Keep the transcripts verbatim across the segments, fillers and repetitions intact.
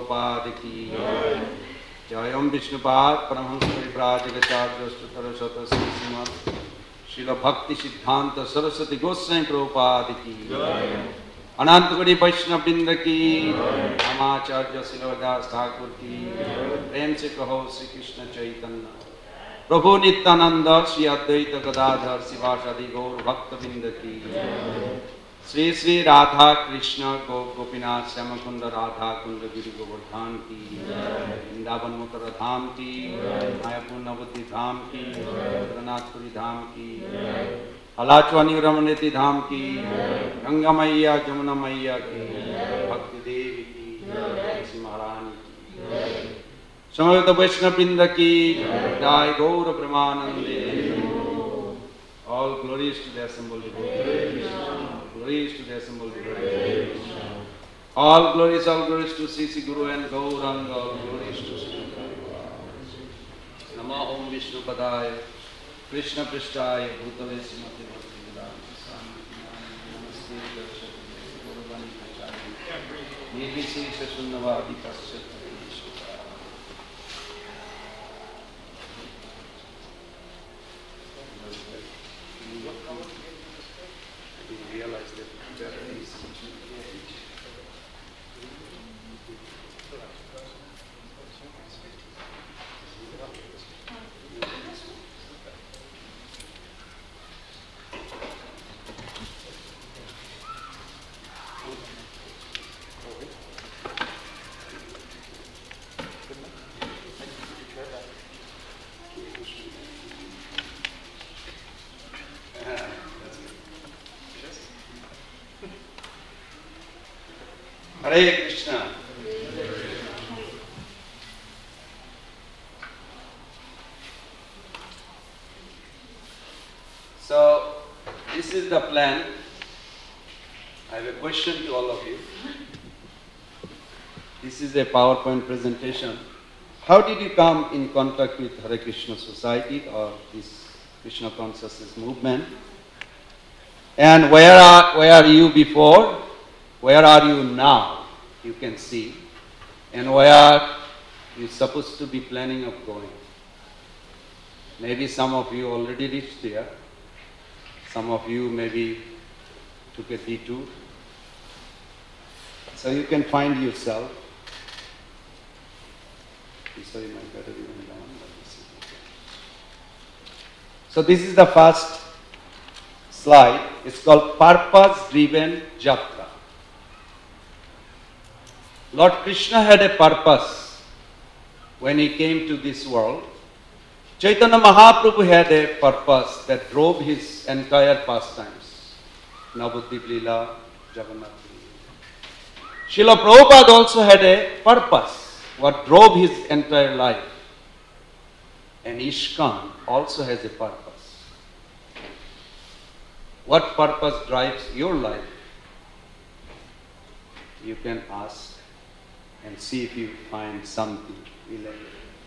Prabhupada ki Jayam Vishnupad Paramhans Parivrajagacharya Sutarasata Srisimad Srila Bhakti Siddhanta Saraswati Goswami Prabhupada ki Anantagadi Vaishnava Vrinda ki Ramacharya Srila Thakur ki Prem se kaho Sri Krishna Chaitanya Prabhu Nityananda Sri Advaita Gadadhar Sivasadi Gaur Bhakta Vrinda ki Sri Sri Radha Krishna Go Gopinath Shyamakunda Radha Kunda Giri Govardhan ki Vrindavan Mutara Dham ki Mayapur Navadhi Dham ki Jagannath Puri Dham ki Halachwani Ramaneti Dham ki Ganga Maiya Jamuna Maiya ki Bhakti Devi ki Sri Maharani ki Samavita Vaishnava Vrinda ki Jai Gaura Brahmanande. All glories to the assembled devotees. Glories to the assembled devotees. All glories, all glories to Sri Sri Guru and Gauranga. All glories to Sri Nama Om Vishnu Padaya Krishna Prishtaya Bhutale Srimati Bhakti Vedanta Swami Namaste Darshakti Guruvani Pachari Nirvisi Shasunnavadi Paschat Hare Krishna. So, this is the plan. I have a question to all of you. This is a PowerPoint presentation. How did you come in contact with Hare Krishna Society or this Krishna Consciousness movement? And where are, where are you before? Where are you now? You can see. And where are you supposed to be planning of going? Maybe some of you already reached there. Some of you maybe took a detour. So you can find yourself. Sorry, my battery went down. So this is the first slide. It's called Purpose Driven Jatra. Lord Krishna had a purpose when he came to this world. Chaitanya Mahaprabhu had a purpose that drove his entire pastimes. Navadvip Leela, Jagannath Leela. Srila Prabhupada also had a purpose, what drove his entire life. And ISKCON also has a purpose. What purpose drives your life? You can ask and see if you find something related.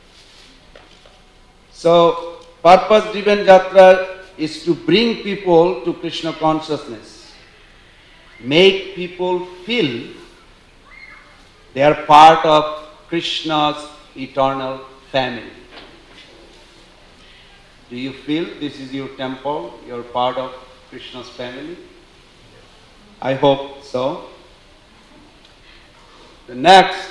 So, Purpose Driven Jatra is to bring people to Krishna consciousness. Make people feel they are part of Krishna's eternal family. Do you feel this is your temple, you're part of Krishna's family? I hope so. The next,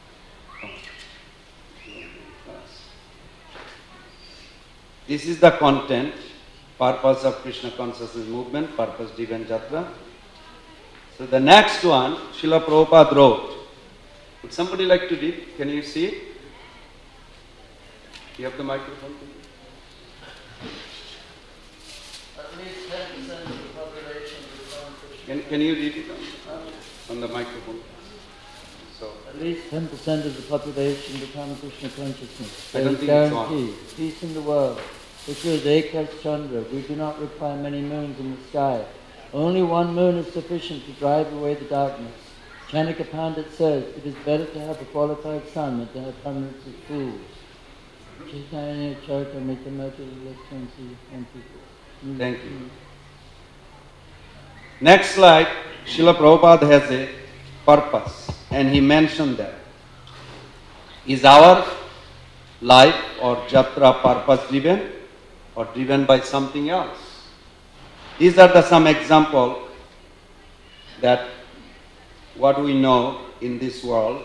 this is the content, purpose of Krishna Consciousness Movement, Purpose Driven Jatra. So the next one, Srila Prabhupada wrote. Would somebody like to read? Can you see it? You have the microphone? At least ten percent of the population become Krishna. Can, can you read it on, on the microphone? So, At least ten percent of the population become Krishna consciousness. I There don't is think it's guarantee, peace in the world. Which is Ekas Chandra. We do not require many moons in the sky. Only one moon is sufficient to drive away the darkness. Chanaka Pandit says, it is better to have a qualified sun than to have hundreds of fools. Chaitanya Charitamrita Madhya. Thank you. Next slide, Srila Prabhupada has a purpose, and he mentioned that. Is our life or jatra purpose driven or driven by something else? These are the some example that what we know in this world.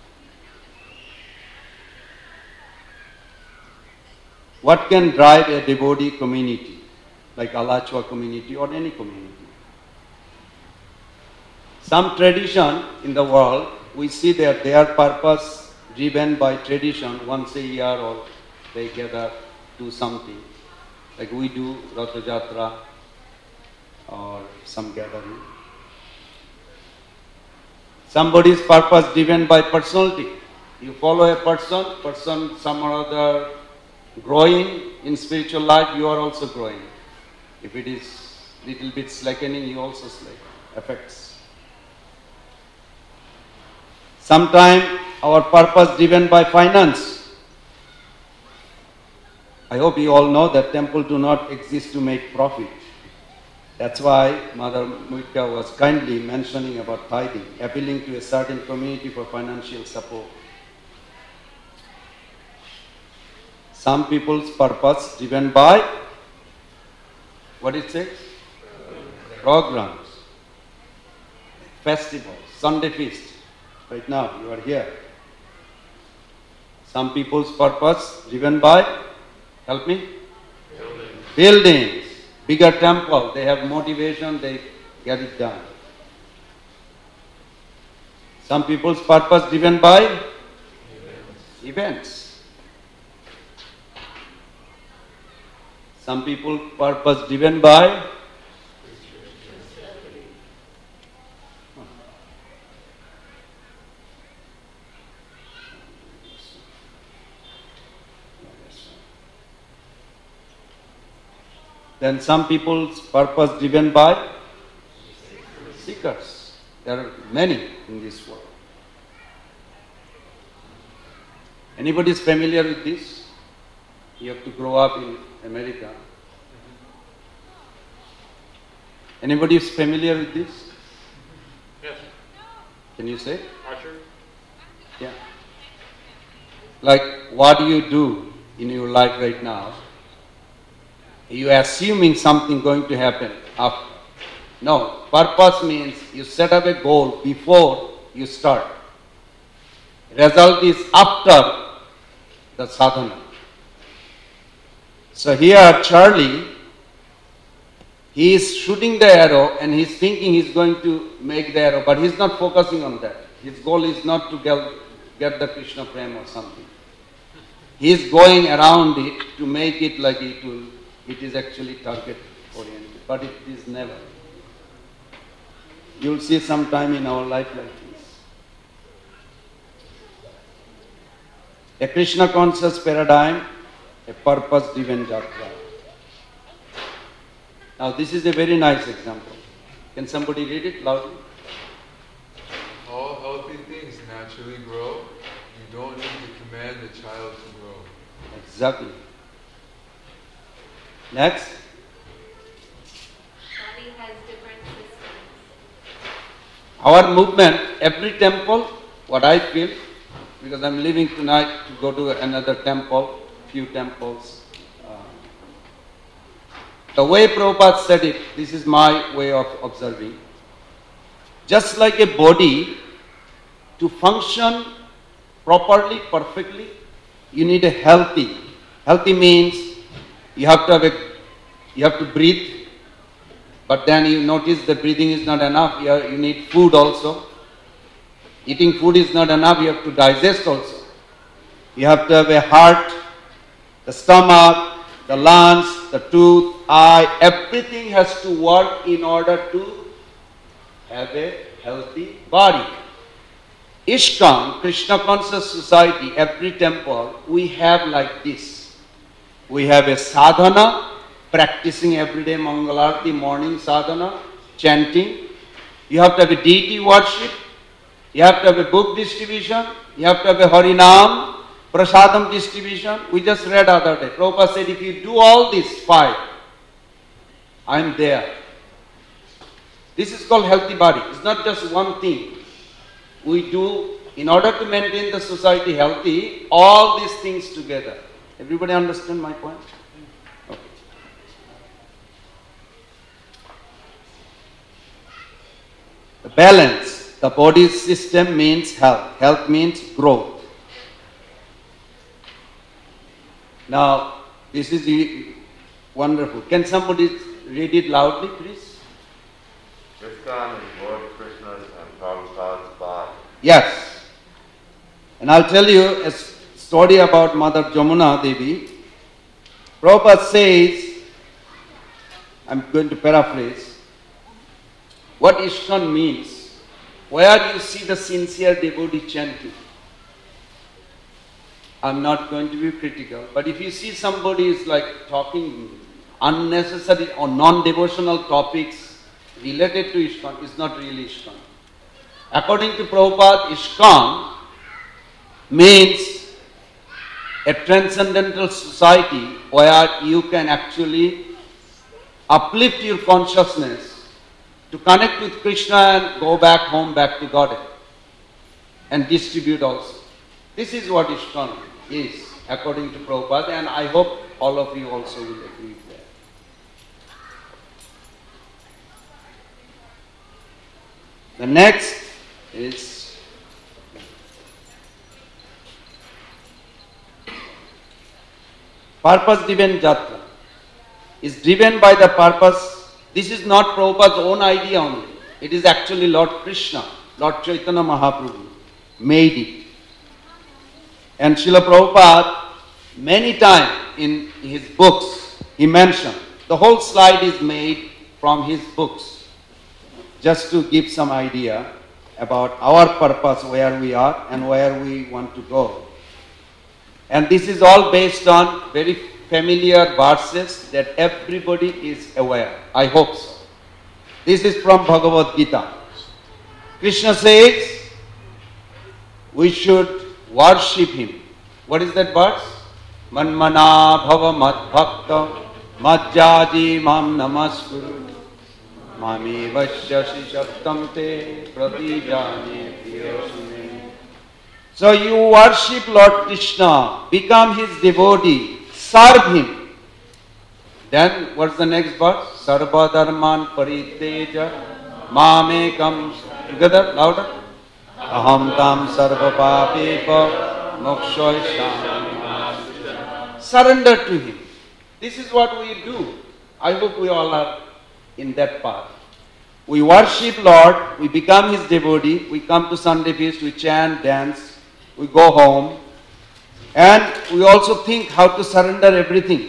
What can drive a devotee community, like Alachua community or any community? Some tradition in the world, we see that their purpose driven by tradition. Once a year or they gather, do something. Like we do Ratha Jatra or some gathering. Somebody's purpose driven by personality. You follow a person, person some or other growing in spiritual life, you are also growing. If it is little bit slackening, you also slack. Affects. Sometimes our purpose driven by finance. I hope you all know that temple do not exist to make profit. That's why Mother Muika was kindly mentioning about tithing, appealing to a certain community for financial support. Some people's purpose driven by, what it says? Programs, festivals, Sunday feast. Right now, you are here. Some people's purpose driven by, help me? Buildings. Buildings, bigger temple. They have motivation, they get it done. Some people's purpose driven by events. events. Some people purpose driven by then some people's purpose driven by seekers. There are many in this world. Anybody is familiar with this? You have to grow up in America. Anybody is familiar with this? Yes. Can you say? Usher? Yeah. Like, what do you do in your life right now? You are assuming something going to happen after. No, purpose means you set up a goal before you start. Result is after the sadhana. So here Charlie, he is shooting the arrow and he's thinking he's going to make the arrow, but he's not focusing on that. His goal is not to get, get the Krishna Prem or something. He is going around it to make it like it will, it is actually target oriented, but it is never. You will see some time in our life like this. A Krishna conscious paradigm, a purpose-driven jatra. Now this is a very nice example. Can somebody read it loudly? All healthy things naturally grow. You don't need to command the child to grow. Exactly. Next. Body has different systems. Our movement, every temple, what I feel, because I'm leaving tonight to go to another temple, few temples. Uh, the way Prabhupada said it, this is my way of observing. Just like a body, to function properly, perfectly, you need a healthy. Healthy means you have to have a, you have to breathe, but then you notice the breathing is not enough. You, are, you need food also. Eating food is not enough. You have to digest also. You have to have a heart, the stomach, the lungs, the tooth, eye. Everything has to work in order to have a healthy body. ISKCON, Krishna Conscious Society, every temple, we have like this. We have a sadhana, practicing every day Mangalarti, morning sadhana, chanting. You have to have a deity worship. You have to have a book distribution. You have to have a Harinam, Prasadam distribution. We just read other day. Prabhupada said, if you do all these five, I'm there. This is called healthy body. It's not just one thing. We do in order to maintain the society healthy, all these things together. Everybody understand my point? Okay. The balance, the body system means health. Health means growth. Now, this is the wonderful. Can somebody read it loudly, please? ISKCON is Lord Krishna's and Prabhupada's body. Yes. And I'll tell you a s- story about Mother Jamuna Devi. Prabhupada says, I'm going to paraphrase, what ISKCON means, where you see the sincere devotee chanting. I'm not going to be critical, but if you see somebody is like talking unnecessary or non-devotional topics related to ISKCON, it's not really ISKCON. According to Prabhupada, ISKCON means a transcendental society where you can actually uplift your consciousness to connect with Krishna and go back home, back to Godhead, and distribute also. This is what ISKCON is, according to Prabhupada, and I hope all of you also will agree with that. The next is purpose-driven Jatra. Is driven by the purpose. This is not Prabhupada's own idea only. It is actually Lord Krishna, Lord Chaitanya Mahaprabhu made it. And Srila Prabhupada, many times in his books, he mentioned, the whole slide is made from his books, just to give some idea about our purpose, where we are and where we want to go. And this is all based on very familiar verses that everybody is aware. I hope so. This is from Bhagavad Gita. Krishna says, we should worship him. What is that verse? Manmana bhava mad bhakta majjaji mam namaskuru mami vashyasi shaktam te pratijane priyasune. So you worship Lord Krishna, become his devotee, serve him. Then what's the next verse? Sarva dharman pariteja mamekam. Together, louder. Aham tam sarva papepa mokshoisham. Surrender to him. This is what we do. I hope we all are in that path. We worship Lord, we become his devotee, we come to Sunday feast, we chant, dance, we go home, and we also think how to surrender everything.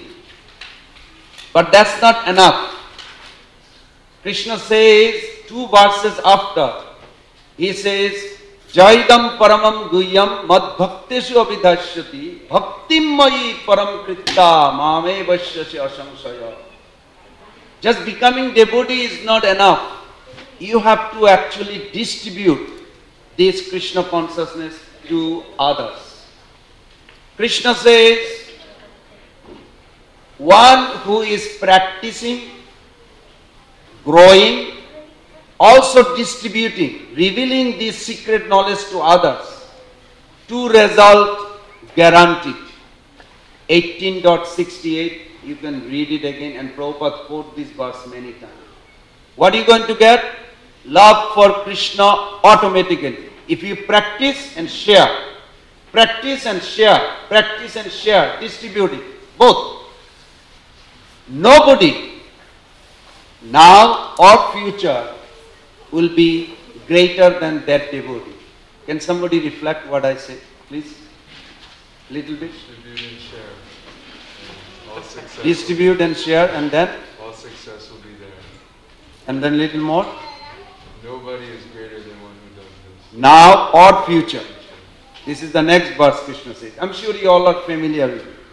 But that's not enough. Krishna says two verses after, he says, Jaidam paramam guhyam mad bhakteshu abhidhasyati bhaktim mayi param kritta mame vashyasi asamsaya. Just becoming devotee is not enough. You have to actually distribute this Krishna consciousness to others. Krishna says, one who is practicing, growing, also distributing, revealing this secret knowledge to others, two result guaranteed. eighteen point sixty-eight, you can read it again, and Prabhupada quote this verse many times. What are you going to get? Love for Krishna automatically. If you practice and share, practice and share, practice and share, distribute it, both. Nobody, now or future, will be greater than that devotee. Can somebody reflect what I say, please? Little bit. Distribute and share. And all success. Distribute and share, and then, All success will be there. and then little more. Nobody is greater than one who does this. Now or future. This is the next verse Krishna says. I'm sure you all are familiar with it.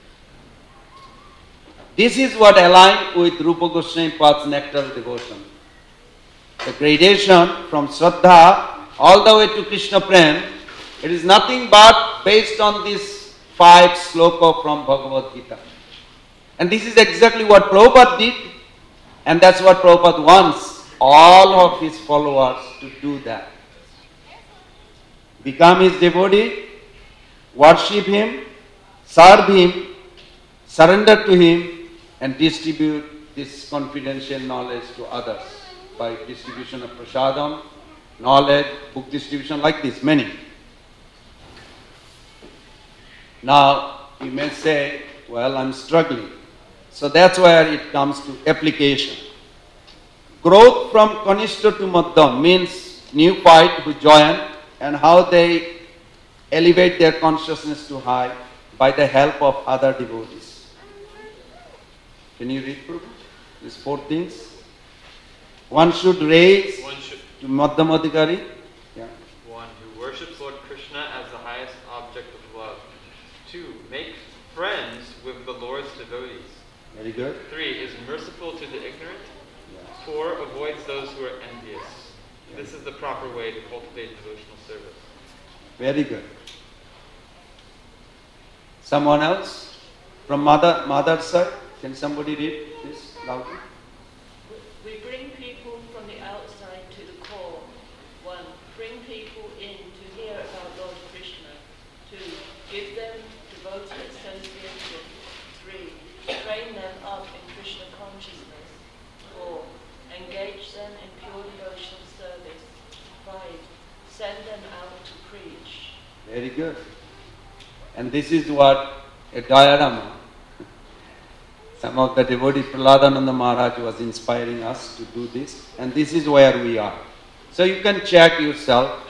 This is what aligned with Rupa Goswami Pad's nectar of devotion. The gradation from Shraddha all the way to Krishna Prem, it is nothing but based on this five sloka from Bhagavad Gita. And this is exactly what Prabhupada did, and that's what Prabhupada wants all of his followers to do that. become his devotee, worship him, serve him, surrender to him, and distribute this confidential knowledge to others by distribution of prasadam, knowledge, book distribution, like this, many. Now, you may say, well, I'm struggling. So that's where it comes to application. Growth from Kanishta to Madhyam means neophyte who join and how they elevate their consciousness to high by the help of other devotees. Can you read, Prabhu? These four things. One should raise One should, to Madhyam Adhikari. Yeah. one who worships Lord Krishna as the highest object of love. Two, make friends with the Lord's devotees. Very good. Three, is merciful to the ignorant. Yeah. Four, avoids those who are envious. This is the proper way to cultivate devotional service. Very good. Someone else? From mother, mother's side? Can somebody read this loudly? We bring people from the outside to the core. One, bring people in to hear about Lord Krishna. Two, give them devotee association. Three, train them up in Krishna consciousness. Four, engage them in pure devotional service. Five, send them out to preach. Very good. And this is what a diorama, some of the devotees, Prahladananda Maharaj was inspiring us to do this, and this is where we are. So you can check yourself.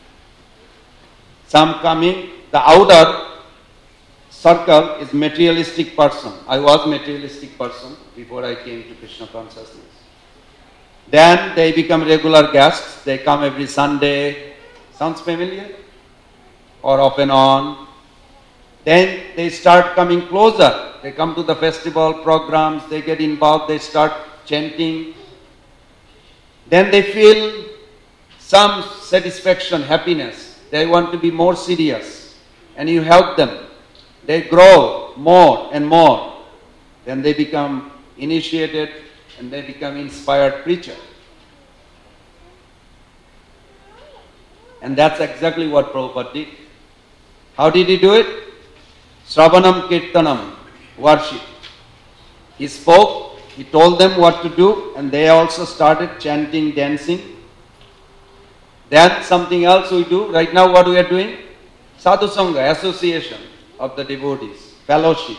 Some coming, the outer circle is materialistic person. I was materialistic person before I came to Krishna consciousness. Then they become regular guests. They come every Sunday. Sounds familiar? Or off and on. Then they start coming closer. They come to the festival programs, they get involved, they start chanting. Then they feel some satisfaction, happiness. They want to be more serious. And you help them. They grow more and more. Then they become initiated and they become inspired preacher. And that's exactly what Prabhupada did. How did he do it? Sravanam Kirtanam, worship. He spoke, he told them what to do, and they also started chanting, dancing. Then something else we do. Right now what we are doing? Sadhu Sangha, association of the devotees, fellowship.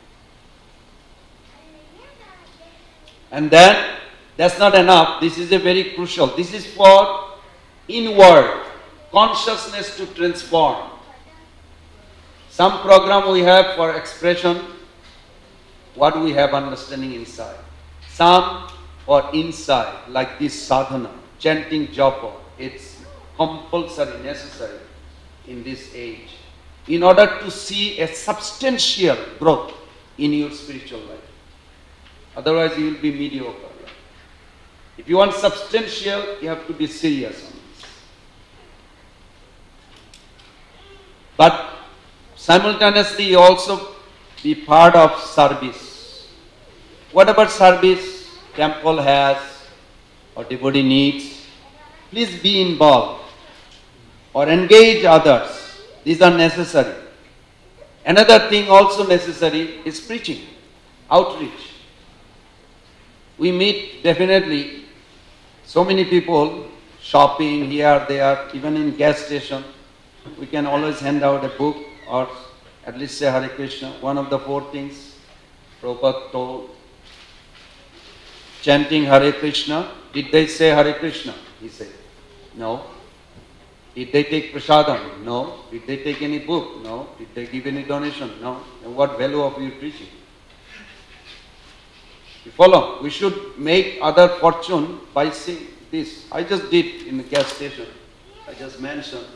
And then, that's not enough. This is a very crucial. This is for inward consciousness to transform. Some program we have for expression, what we have understanding inside. Some for inside, like this sadhana, chanting japa. It's compulsory, necessary in this age, in order to see a substantial growth in your spiritual life. Otherwise you will be mediocre. If you want substantial, you have to be serious on this. But simultaneously, you also be part of service. Whatever service temple has or devotee needs, please be involved or engage others. These are necessary. Another thing also necessary is preaching, outreach. We meet definitely so many people shopping here, there, even in gas station. We can always hand out a book or at least say Hare Krishna. One of the four things Prabhupada told. Chanting Hare Krishna. Did they say Hare Krishna? He said, no. Did they take prasadam? No. Did they take any book? No. Did they give any donation? No. And what value of your preaching? You follow? We should make other fortune by saying this. I just did in the gas station. I just mentioned.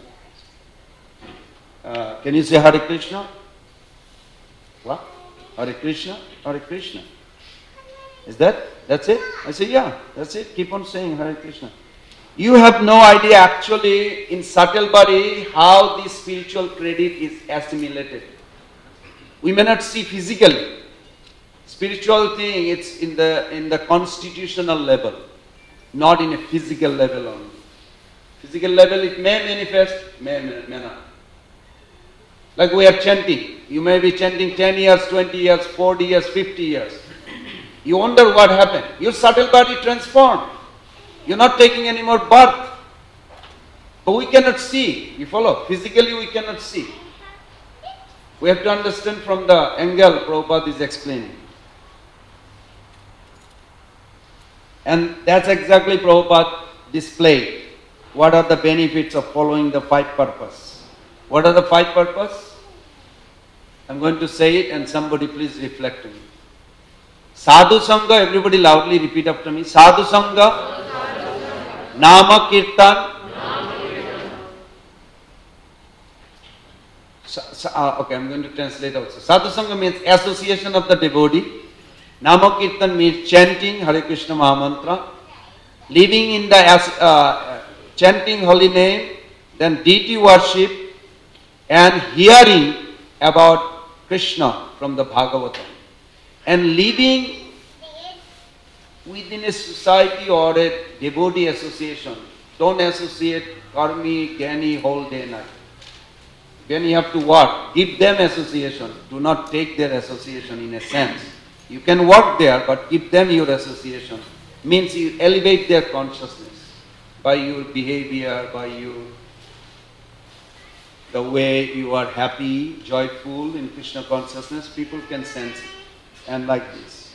Uh, can you say Hare Krishna? What? Hare Krishna? Hare Krishna. Is that? That's it? I say, yeah, that's it. Keep on saying Hare Krishna. You have no idea actually in subtle body how this spiritual credit is assimilated. We may not see physically. Spiritual thing, it's in the in the constitutional level, not in a physical level only. Physical level, it may manifest, may, may not. Like we are chanting. You may be chanting ten years, twenty years, forty years, fifty years. You wonder what happened. Your subtle body transformed. You're not taking any more birth. But we cannot see. You follow? Physically we cannot see. We have to understand from the angle Prabhupada is explaining. And that's exactly Prabhupada displayed. What are the benefits of following the five purpose? What are the five purpose? I'm going to say it and somebody please reflect on it. Sadhu Sangha, everybody loudly repeat after me. Sadhu Sangha, Nama Kirtan. Sa, sa, uh, okay, I'm going to translate also. Sadhu Sangha means association of the devotee. Nama Kirtan means chanting Hare Krishna Mahamantra. Living in the uh, chanting holy name, then deity worship, and hearing about Krishna from the Bhagavatam. And living within a society or a devotee association. Don't associate karmi, gyani, whole day night. When you have to work, give them association. Do not take their association in a sense. You can work there, but give them your association. Means you elevate their consciousness by your behavior, by your the way you are happy, joyful in Krishna consciousness. People can sense it. And like this.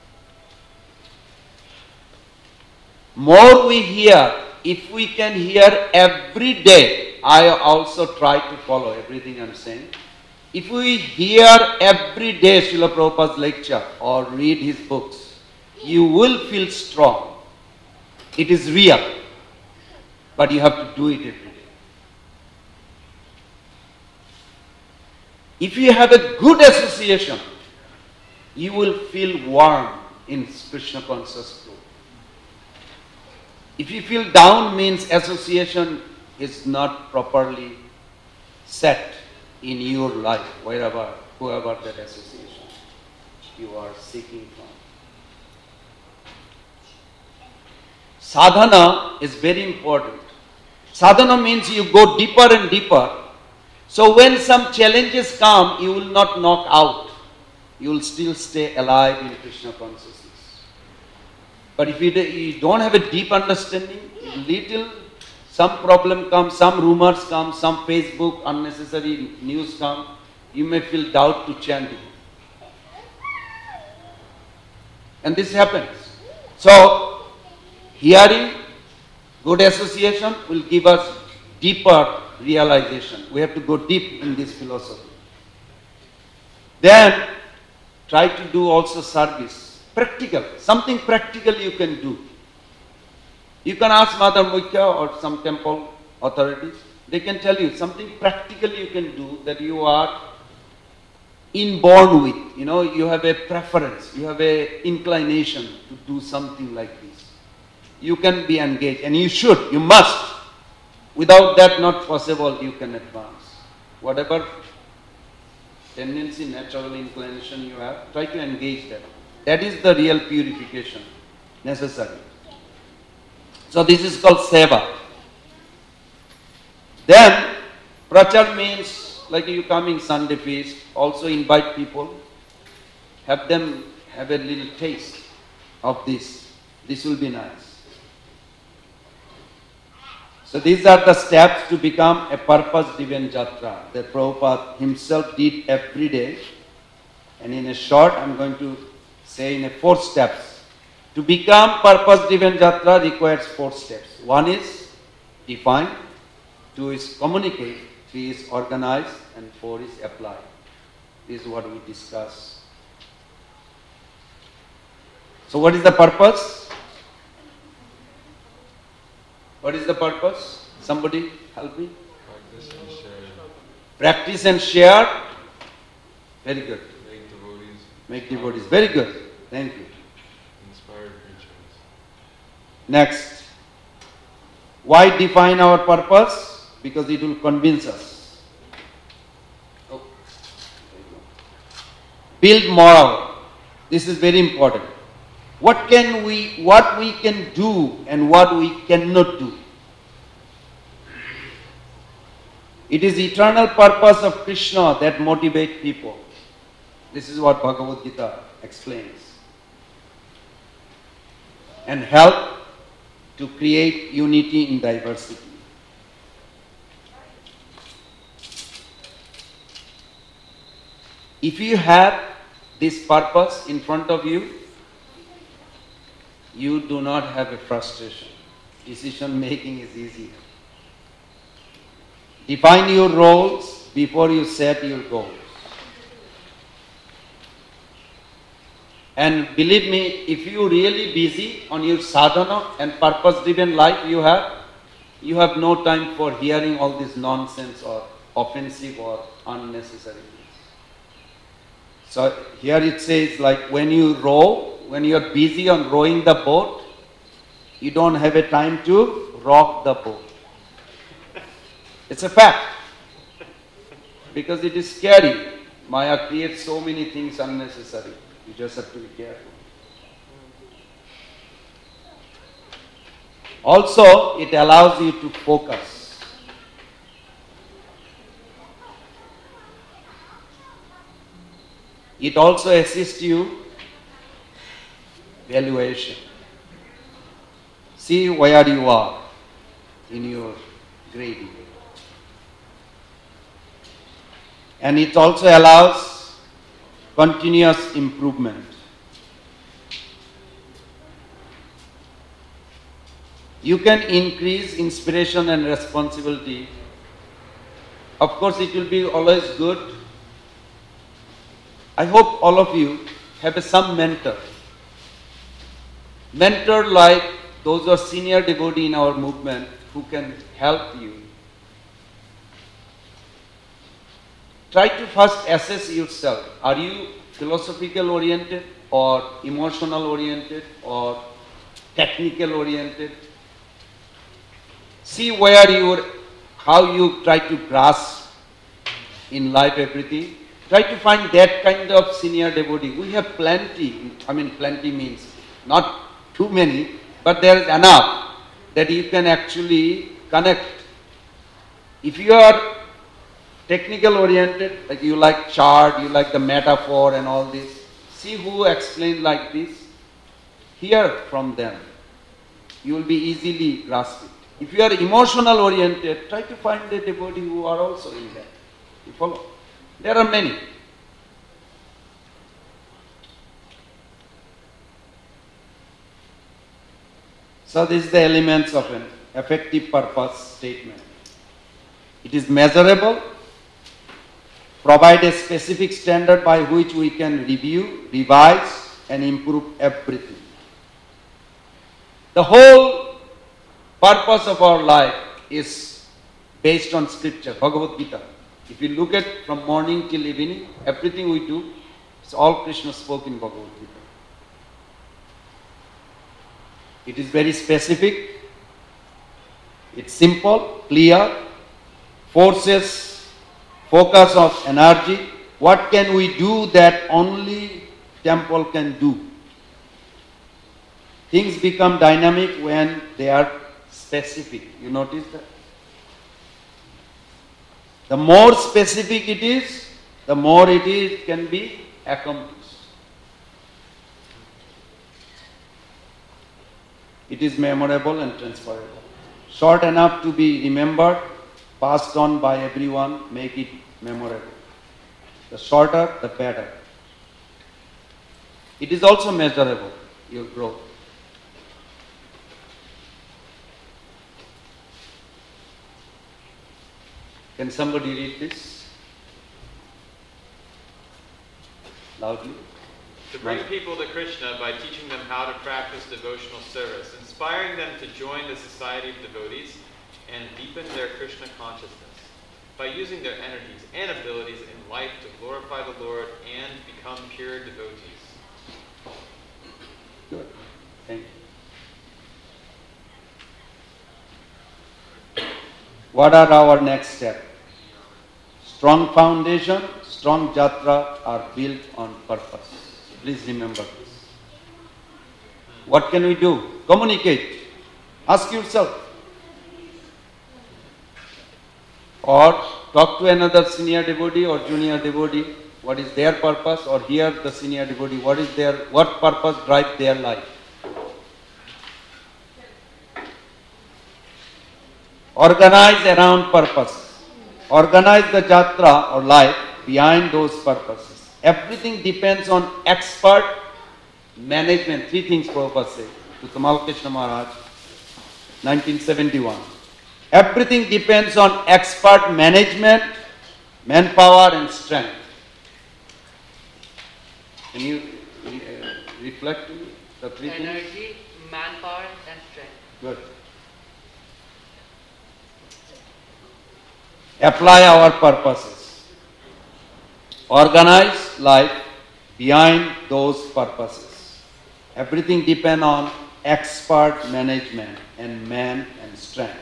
More we hear, if we can hear every day, I also try to follow everything I'm saying. If we hear every day Srila Prabhupada's lecture or read his books, you will feel strong. It is real. But you have to do it every day. If you have a good association, you will feel warm in Krishna conscious flow. If you feel down, means association is not properly set in your life, wherever, whoever that association you are seeking from. Sadhana is very important. Sadhana means you go deeper and deeper. So when some challenges come, you will not knock out. You will still stay alive in Krishna consciousness. But if you, do, you don't have a deep understanding, little, some problem comes, some rumors come, some Facebook unnecessary news come, you may feel doubt to chanting. And this happens. So, hearing, good association will give us deeper realization. We have to go deep in this philosophy. Then, try to do also service. Practical. Something practical you can do. You can ask Mother Mukhya or some temple authorities. They can tell you something practical you can do that you are inborn with. You know, you have a preference. You have a inclination to do something like this. You can be engaged and you should. You must. Without that not possible, you can advance. Whatever tendency, natural inclination you have, try to engage that. That is the real purification necessary. So this is called seva. Then, prachar means like you coming Sunday feast, also invite people, have them have a little taste of this. This will be nice. So these are the steps to become a purpose-driven jatra that Prabhupada himself did every day. And in a short, I'm going to say in a four steps. To become purpose-driven jatra requires four steps. One is define, two is communicate, three is organize, and four is apply. This is what we discuss. So what is the purpose? What is the purpose? Somebody help me. Practice and share. Practice and share. Very good. Make devotees. Make devotees. Very good. Thank you. Inspire creatures. Next. Why define our purpose? Because it will convince us. Oh. Build moral. This is very important. What can we, what we can do and what we cannot do. It is eternal purpose of Krishna that motivate people. This is what Bhagavad Gita explains. And help to create unity in diversity. If you have this purpose in front of you, you do not have a frustration. Decision making is easier. Define your roles before you set your goals. And believe me, if you really busy on your sadhana and purpose-driven life you have, you have no time for hearing all this nonsense or offensive or unnecessary things. So here it says, like when you row, when you are busy on rowing the boat, you don't have a time to rock the boat. It's a fact. Because it is scary. Maya creates so many things unnecessary. You just have to be careful. Also, it allows you to focus. It also assists you valuation. See where you are in your grading. And it also allows continuous improvement. You can increase inspiration and responsibility. Of course, it will be always good. I hope all of you have a, some mentor. Mentor like those who are senior devotee in our movement who can help you. Try to first assess yourself. Are you philosophical oriented or emotional oriented or technical oriented? See where you are, how you try to grasp in life everything. Try to find that kind of senior devotee. We have plenty. I mean, plenty means not too many, but there is enough that you can actually connect. If you are technical oriented, like you like chart, you like the metaphor and all this, see who explain like this, hear from them. You will be easily grasp it. If you are emotional oriented, try to find a devotee who are also in that. You follow? There are many. So this is the elements of an effective purpose statement. It is measurable, provide a specific standard by which we can review, revise and improve everything. The whole purpose of our life is based on scripture, Bhagavad Gita. If you look at from morning till evening, everything we do, it's all Krishna spoke in Bhagavad Gita. It is very specific, it's simple, clear, forces, focus of energy. What can we do that only temple can do? Things become dynamic when they are specific. You notice that? The more specific it is, the more it is can be accomplished. It is memorable and transferable. Short enough to be remembered, passed on by everyone, make it memorable. The shorter, the better. It is also measurable, your growth. Can somebody read this? Loudly. To bring people to Krishna by teaching them how to practice devotional service, inspiring them to join the society of devotees and deepen their Krishna consciousness, by using their energies and abilities in life to glorify the Lord and become pure devotees. Good. Thank you. What are our next steps? Strong foundation, strong jatra are built on purpose. Please remember this. What can we do? Communicate. Ask yourself. or talk to another senior devotee or junior devotee, what is their purpose, or hear the senior devotee, what is their, what purpose drives their life. Organize around purpose. Organize the jatra or life behind those purposes. Everything depends on expert management. Three things Prabhupada said to Tamal Krishna Maharaj, nineteen seventy-one. Everything depends on expert management, manpower and strength. Can you uh, reflect to me the three things? Energy, manpower, and strength. Good. Apply our purposes. Organize life behind those purposes. Everything depends on expert management and man and strength.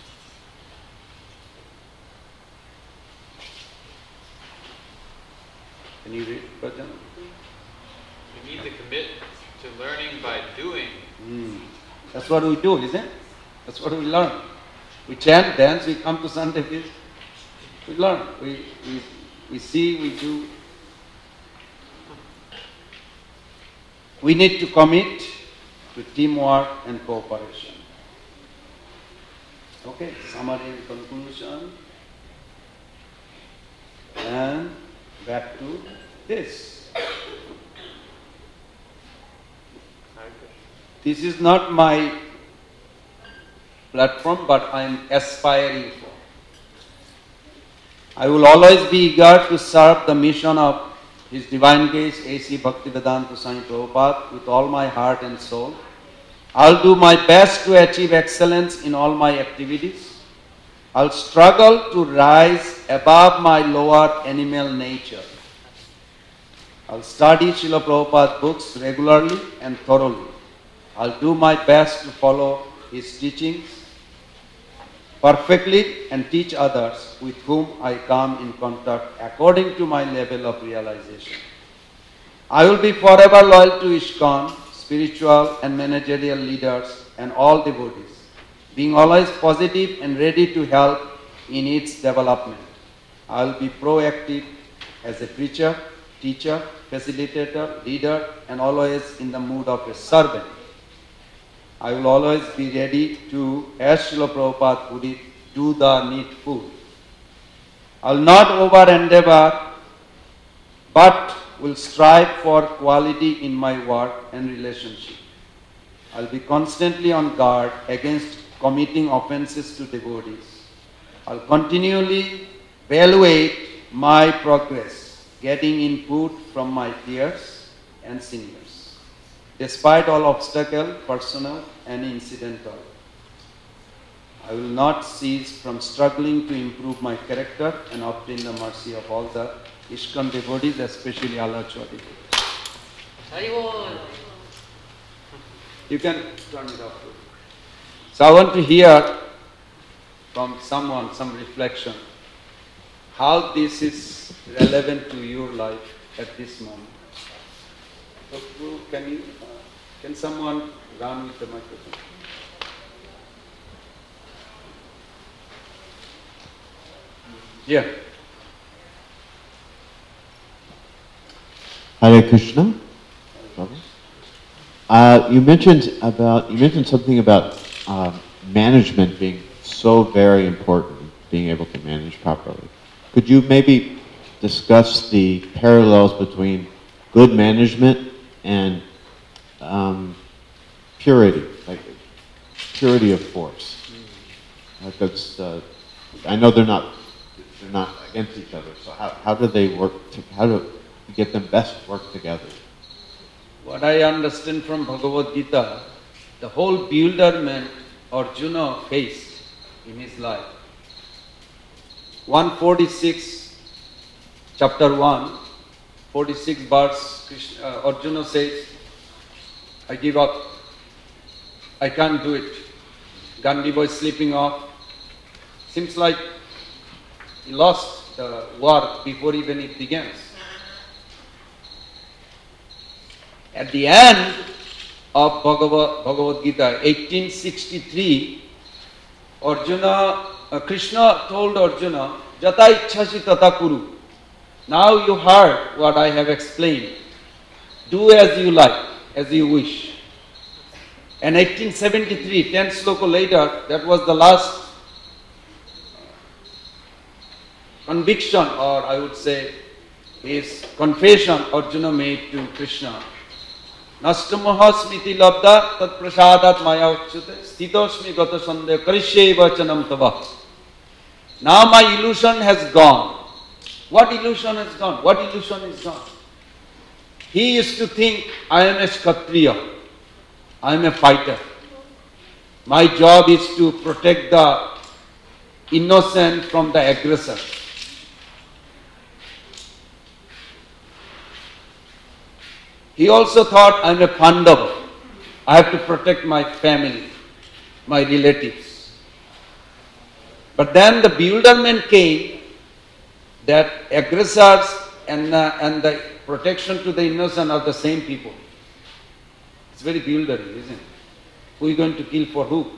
Can you read, Prajan? We need to commit to learning by doing. Mm. That's what we do, isn't it? That's what we learn. We chant, dance, we come to Sunday feast. We learn. We, we, we see, we do. We need to commit to teamwork and cooperation. Okay, summary and conclusion. And back to this. This is not my platform, but I am aspiring for. I will always be eager to serve the mission of His Divine Grace A C Bhaktivedanta Swami Prabhupada with all my heart and soul. I'll do my best to achieve excellence in all my activities. I'll struggle to rise above my lower animal nature. I'll study Srila Prabhupada's books regularly and thoroughly. I'll do my best to follow his teachings perfectly and teach others with whom I come in contact according to my level of realization. I will be forever loyal to ISKCON, spiritual and managerial leaders and all devotees, being always positive and ready to help in its development. I will be proactive as a preacher, teacher, facilitator, leader, and always in the mood of a servant. I will always be ready to, as Srila Prabhupada put it, do the needful. I will not over endeavor, but will strive for quality in my work and relationship. I will be constantly on guard against committing offenses to devotees. I will continually evaluate my progress, getting input from my peers and seniors, despite all obstacles, personal and incidental. I will not cease from struggling to improve my character and obtain the mercy of all the ISKCON devotees, especially Alachua devotees. Haribol. You can turn it off. So I want to hear from someone some reflection how this is relevant to your life at this moment. So, can you, uh, can someone run with the microphone? Yeah. Hare Krishna. Uh, you mentioned about you mentioned something about uh, management being so very important, being able to manage properly. Could you maybe discuss the parallels between good management and um, purity, like purity of force? Like that's, uh, I know they're not they're not against each other. So how how do they work? To, how do you get them best to work together? What I understand from Bhagavad Gita, the whole bewilderment Arjuna faced in his life. one forty-six, chapter one, forty-six verse, Krishna, uh, Arjuna says, I give up, I can't do it. Gandiva is sleeping off. Seems like he lost the war before even it begins. At the end of Bhagavad, Bhagavad Gita, eighteen sixty-three, Arjuna uh, Krishna told Arjuna, Jata ichhasi tata kuru. Now you heard what I have explained. Do as you like, as you wish. And eighteen seventy-three, ten sloka later, that was the last conviction, or I would say his confession Arjuna made to Krishna. Nastamoha smiti labda tat prasadat maya uchyate stitosmi gata sandhya karishye vachanam tava. Now my illusion has gone. What illusion has gone? What illusion is gone? He used to think, I am a Kshatriya, I am a fighter. My job is to protect the innocent from the aggressor. He also thought, I am a Pandava, I have to protect my family, my relatives. But then the bewilderment came that aggressors and the, and the protection to the innocent are the same people. It's very bewildering, isn't it? Who are you going to kill for who?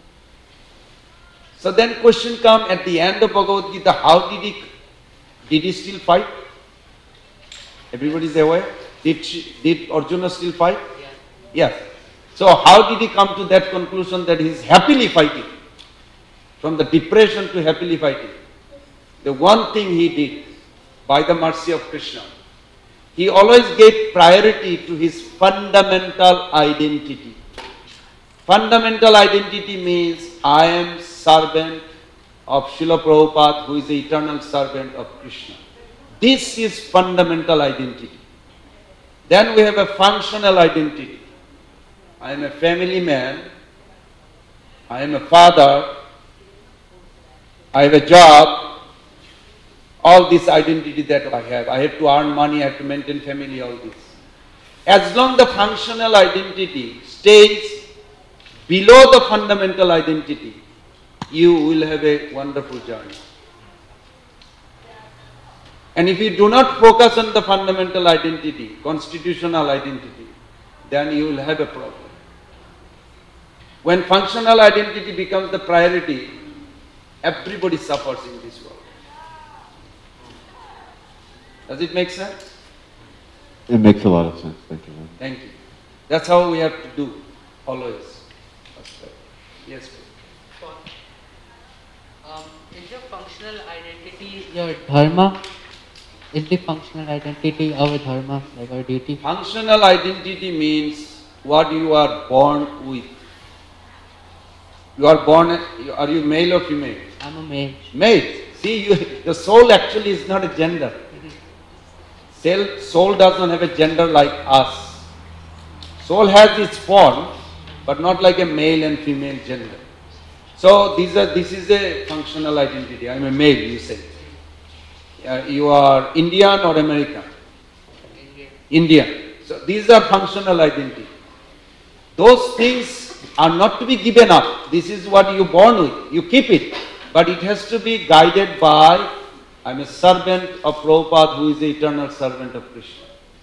So then question come at the end of Bhagavad Gita, how did he, did he still fight? Everybody is aware? Did, she, did Arjuna still fight? Yes. Yes. So how did he come to that conclusion that he is happily fighting? From the depression to happily fighting. The one thing he did, by the mercy of Krishna, he always gave priority to his fundamental identity. Fundamental identity means I am servant of Srila Prabhupada, who is the eternal servant of Krishna. This is fundamental identity. Then we have a functional identity. I am a family man, I am a father, I have a job, all this identity that I have. I have to earn money, I have to maintain family, all this. As long the functional identity stays below the fundamental identity, you will have a wonderful journey. And if you do not focus on the fundamental identity, constitutional identity, then you will have a problem. When functional identity becomes the priority, everybody suffers in this world. Does it make sense? It makes a lot of sense. Thank you. Thank you. That's how we have to do, always. Yes, please. Um, is your functional identity your dharma? Is the functional identity our dharma, like our duty? Functional identity means what you are born with. You are born, are you male or female? I'm a male. Male. See, you, the soul actually is not a gender. Soul, soul does not have a gender like us. Soul has its form, but not like a male and female gender. So these are, this is a functional identity. I am a male, you say. Uh, you are Indian or American? Indian. Indian. So these are functional identity. Those things are not to be given up. This is what you are born with. You keep it. But it has to be guided by, I am a servant of Prabhupada, who is the eternal servant of Krishna.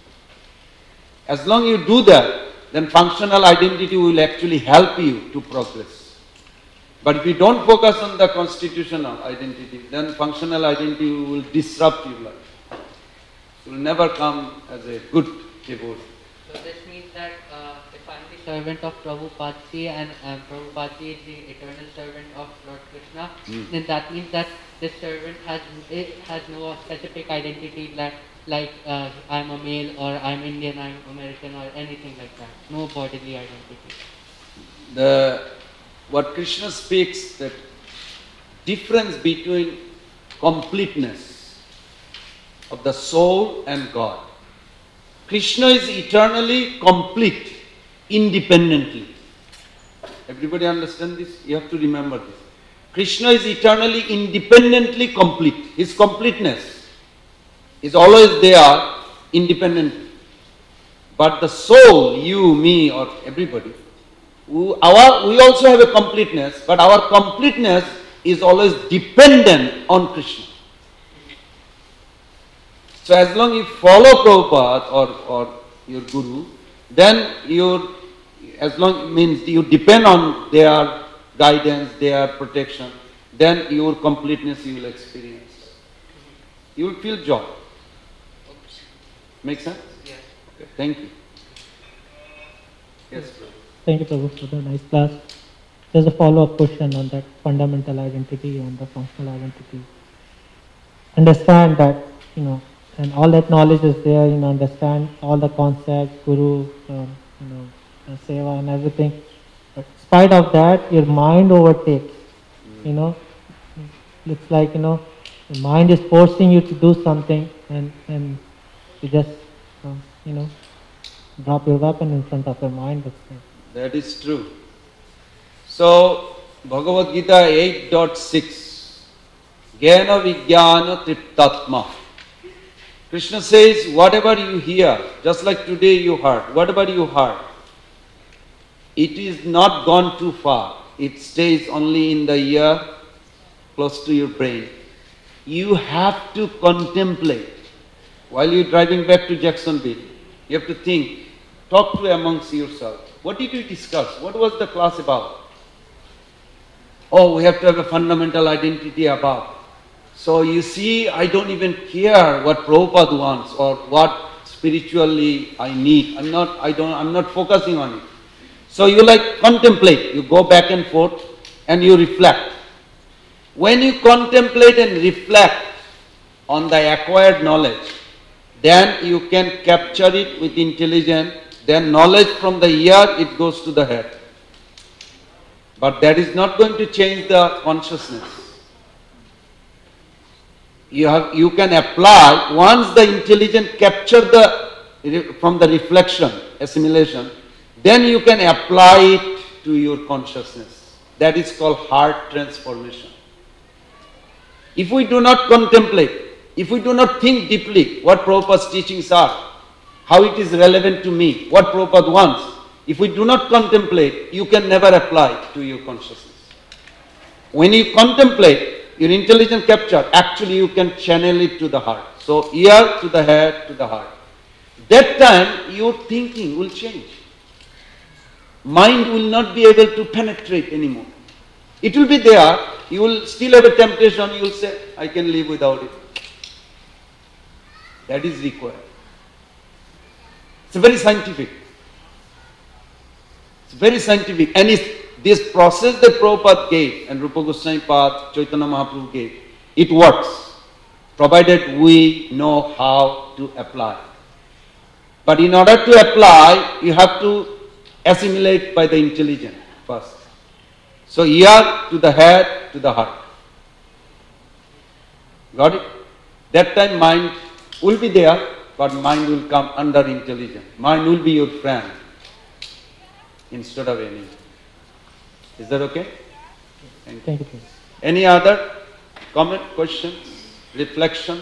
As long as you do that, then functional identity will actually help you to progress. But if you don't focus on the constitutional identity, then functional identity will disrupt your life. You will never come as a good devotee. So this means that uh, if I'm the servant of Prabhupada and uh, Prabhupada is the eternal servant of Lord Krishna, Mm. then that means that this servant has it has no specific identity like like uh, I'm a male or I'm Indian, I'm American or anything like that. No bodily identity. The what Krishna speaks, that difference between completeness of the soul and God. Krishna is eternally complete, independently. Everybody understand this? You have to remember this. Krishna is eternally independently complete. His completeness is always there, independently. But the soul, you, me, or everybody, we, our, we also have a completeness, but our completeness is always dependent on Krishna. So as long as you follow Prabhupada or, or your Guru, then you, as long means you depend on their guidance, their protection, then your completeness you will experience. You will feel joy. Make sense? Yes. Okay, thank you. Yes, brother. Thank you, Prabhu, for the nice class. There's a follow-up question on that fundamental identity and the functional identity. Understand that, you know, and all that knowledge is there, you know, understand all the concepts, guru, um, you know, uh, seva and everything. But in spite of that, your mind overtakes, you know. Looks like, you know, the mind is forcing you to do something, and, and you just, um, you know, drop your weapon in front of your mind. That is true. So, Bhagavad Gita eight point six, Jnana Vijnana Triptatma. Krishna says, whatever you hear, just like today you heard, whatever you heard, it is not gone too far. It stays only in the ear, close to your brain. You have to contemplate. While you're driving back to Jacksonville, you have to think, talk to amongst yourself. What did we discuss? What was the class about? Oh, we have to have a fundamental identity about. So you see, I don't even care what Prabhupada wants or what spiritually I need. I'm not, I don't, I'm not focusing on it. So you like contemplate. You go back and forth and you reflect. When you contemplate and reflect on the acquired knowledge, then you can capture it with intelligence. Then knowledge from the ear, it goes to the head. But that is not going to change the consciousness. You have, you can apply, once the intelligence capture the, from the reflection, assimilation, then you can apply it to your consciousness. That is called heart transformation. If we do not contemplate, if we do not think deeply what Prabhupada's teachings are, how it is relevant to me, what Prabhupada wants, if we do not contemplate, you can never apply it to your consciousness. When you contemplate, your intelligence capture, actually you can channel it to the heart. So ear to the head to the heart. That time your thinking will change. Mind will not be able to penetrate anymore. It will be there, you will still have a temptation, you will say, I can live without it. That is required. It's very scientific. It's very scientific. And it's this process that Prabhupada gave and Rupa Goswami Pad, Chaitanya Mahaprabhu gave, it works, provided we know how to apply. But in order to apply, you have to assimilate by the intelligence first. So ear to the head to the heart. Got it? That time mind will be there, but mind will come under intelligence. Mind will be your friend instead of enemy. Is that okay? Thank you. Thank you. Any other comment, questions, reflection?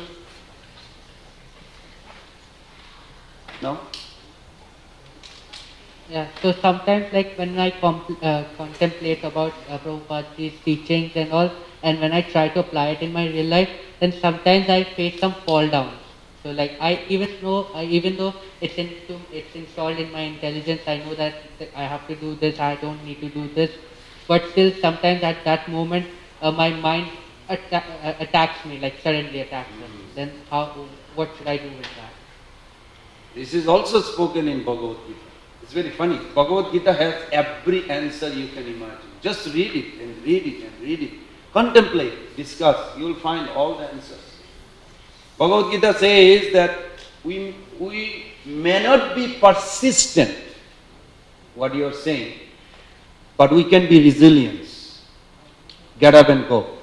No? Yeah, so sometimes like when I compl- uh, contemplate about uh, Prabhupada's teachings and all, and when I try to apply it in my real life, then sometimes I face some fall downs. So like I even though I, even though it's into it's installed in my intelligence, I know that I have to do this, I don't need to do this, but still sometimes at that moment uh, my mind atta- uh, attacks me, like suddenly attacks me. Mm-hmm. Then how? What should I do with that? This is also spoken in Bhagavad Gita. It's very funny. Bhagavad Gita has every answer you can imagine. Just read it and read it and read it. Contemplate, discuss. You will find all the answers. Bhagavad Gita says that we, we may not be persistent, what you are saying, but we can be resilient. Get up and go.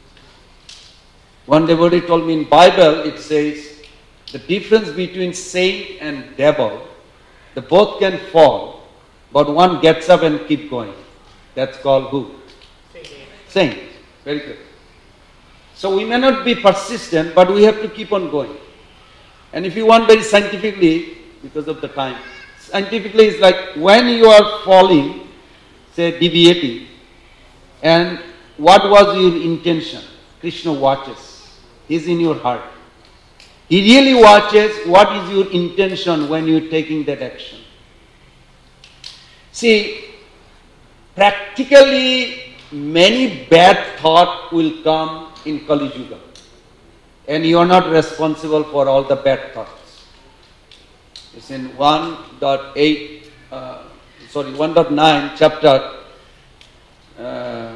One devotee told me in Bible it says the difference between saint and devil, the both can fall, but one gets up and keep going. That's called who? Saint. Very good. So we may not be persistent, but we have to keep on going. And if you want very scientifically, because of the time, scientifically it's like when you are falling, say deviating, and what was your intention? Krishna watches. He's in your heart. He really watches what is your intention when you're taking that action. See, practically many bad thoughts will come in Kali Yuga. And you are not responsible for all the bad thoughts. It's in one point eight, uh, sorry, one point nine chapter. Uh,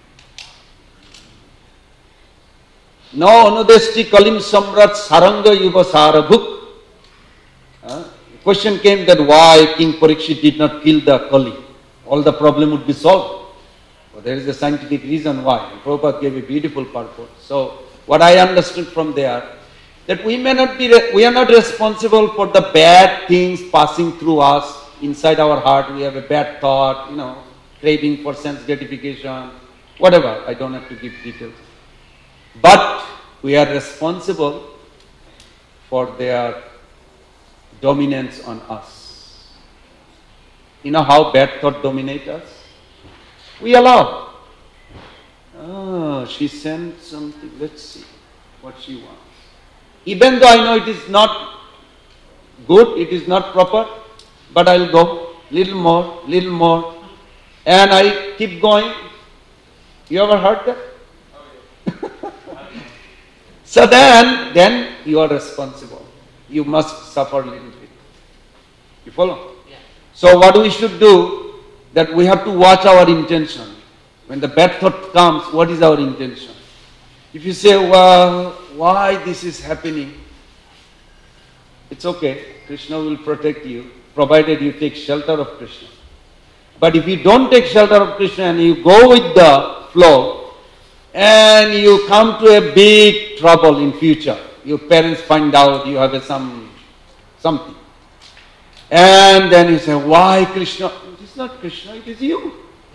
no anudesti kalim samrat saranga yuva sarabhuk. Uh, the question came that why King Parikshit did not kill the Kali. All the problem would be solved. But there is a scientific reason why. Prabhupada gave a beautiful purport. So, what I understood from there, that we may not be, we are not responsible for the bad things passing through us inside our heart. We have a bad thought, you know, craving for sense gratification, whatever. I don't have to give details. But we are responsible for their dominance on us. You know how bad thought dominate us? We allow. Oh, she sent something. Let's see what she wants. Even though I know it is not good, it is not proper, but I'll go little more, little more, and I keep going. You ever heard that? So then, then you are responsible. You must suffer a little bit. You follow? Yeah. So what we should do, that we have to watch our intention. When the bad thought comes, what is our intention? If you say, well, why this is happening? It's okay. Krishna will protect you, provided you take shelter of Krishna. But if you don't take shelter of Krishna and you go with the flow, and you come to a big trouble in future, your parents find out you have a some something. And then you say, why Krishna? It is not Krishna, it is you.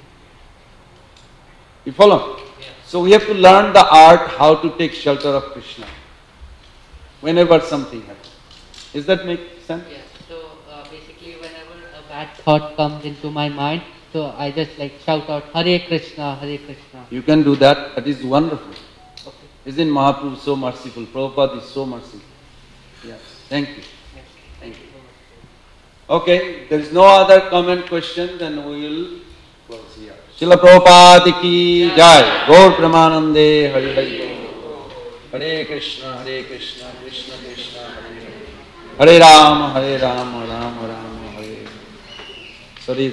You follow? Yeah. So we have to learn the art how to take shelter of Krishna whenever something happens. Does that make sense? Yeah. So uh, basically, whenever a bad thought comes into my mind, so I just like shout out Hare Krishna, Hare Krishna. You can do that. That is wonderful. Okay. Isn't Mahaprabhu so merciful? Prabhupada is so merciful. Yes. Thank you. Yes. Thank you. Okay, there is no other comment, question, then we will close here. Srila Prabhupada ki jai. Gaur Pramanande Hare Hare. Hare Krishna, Hare Krishna, Krishna Krishna, Hare Hare. Hare Rama, Hare Rama, Rama Rama, Hare Hare. Sorry.